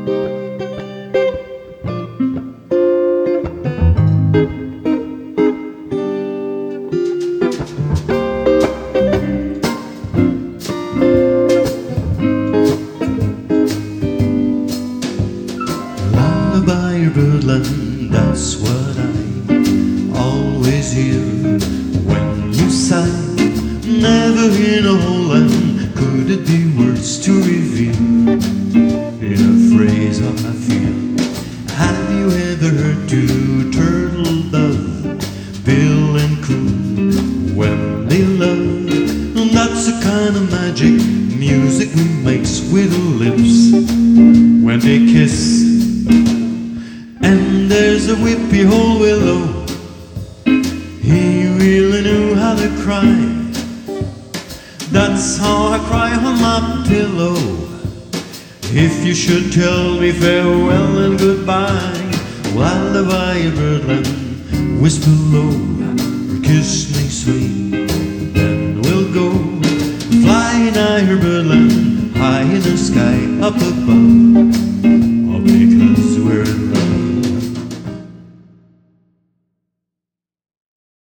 Lullaby birdland, that's what I always hear when you sigh. Never in a whole land could it be words to reveal in a phrase how I feel. Have you ever heard two turtle dove bill and coo when they love? That's the kind of magic music we makes with our lips when they kiss. And there's a whippy old willow, he really knew how to cry. That's how I cry on my pillow. If you should tell me farewell and goodbye, lullaby birdland, whisper low, or kiss me sweet.